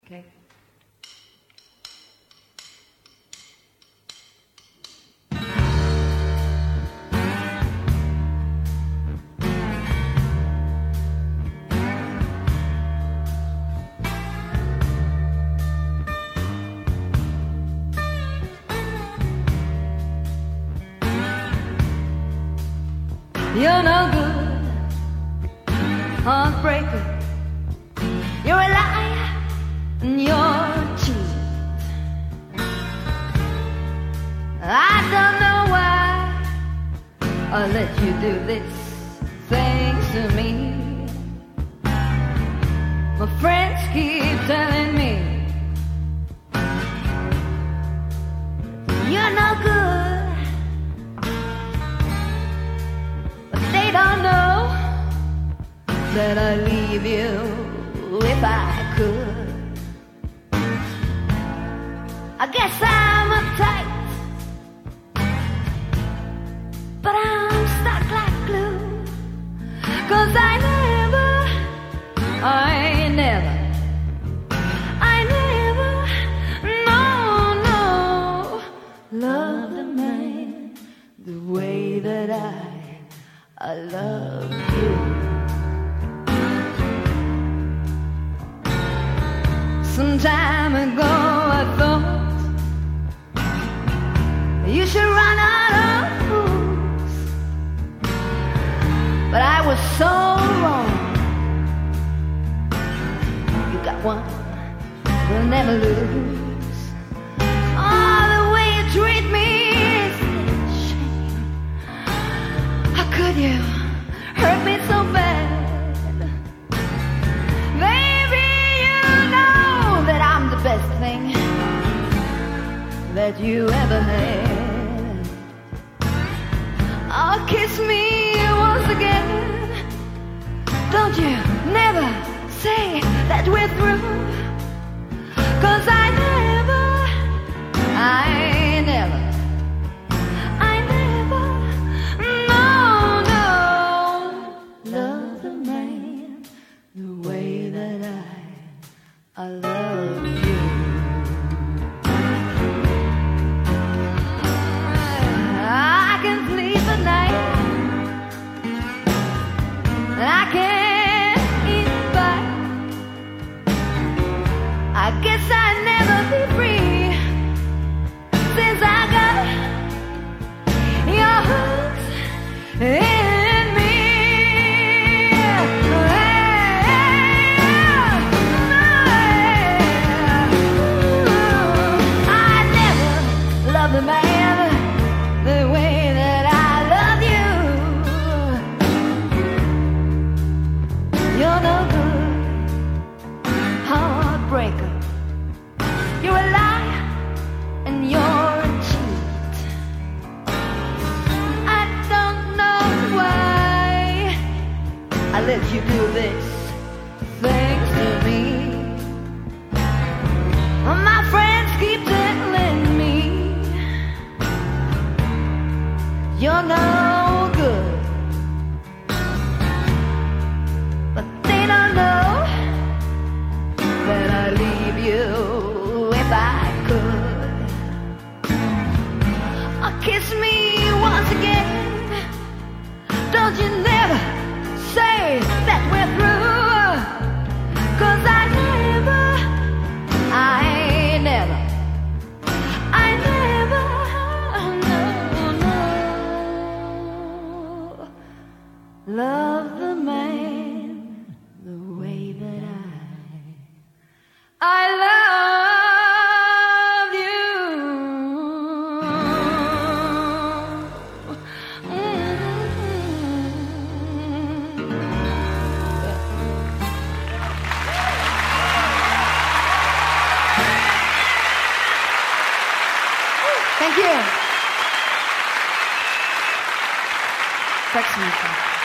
Okay. You're no good, heartbreaker. You're a liar and you're a cheat. I don't know why I let you do these things to me. My friends keep telling me you're no good, but they don't know that I'd leave you if I could. I guess I'm uptight, but I'm stuck like glue. 'Cause I never no, love the man the way that I love you. Some time ago I thought you should run out of fools, but I was so wrong. You got one, we'll never lose. Oh, the way you treat me is a shame. How could you hurt me so bad? Best thing that you ever had. Oh, kiss me once again. Don't you never say that we're through. 'Cause I never no, love the man the way that I love you. I can sleep at night, and I can't eat by. I guess I'll never be free since I got your hooks in me. The man the way that I love you. You're no good, heartbreaker. You're a liar and you're a cheat. I don't know why I let you do this things to me. My friends keep telling me you're no good, but they don't know that I'd leave you if I could. Oh, kiss me once again. Don't you never say that we're through. 'Cause I never love the man the way that I love you. Thank you. Tack så mycket.